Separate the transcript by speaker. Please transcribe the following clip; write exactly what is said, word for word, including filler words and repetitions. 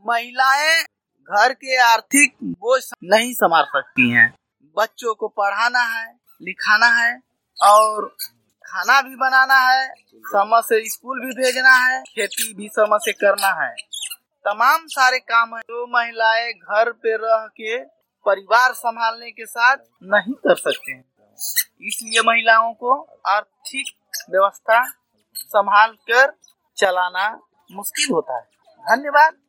Speaker 1: महिलाएं घर के आर्थिक बोझ नहीं संभाल सकती हैं। बच्चों को पढ़ाना है, लिखाना है और खाना भी बनाना है, समय से स्कूल भी भेजना है, खेती भी समय से करना है। तमाम सारे काम है जो महिलाएं घर पे रह के परिवार संभालने के साथ नहीं कर सकते हैं। इसलिए महिलाओं को आर्थिक व्यवस्था संभाल कर चलाना मुश्किल होता है। धन्यवाद।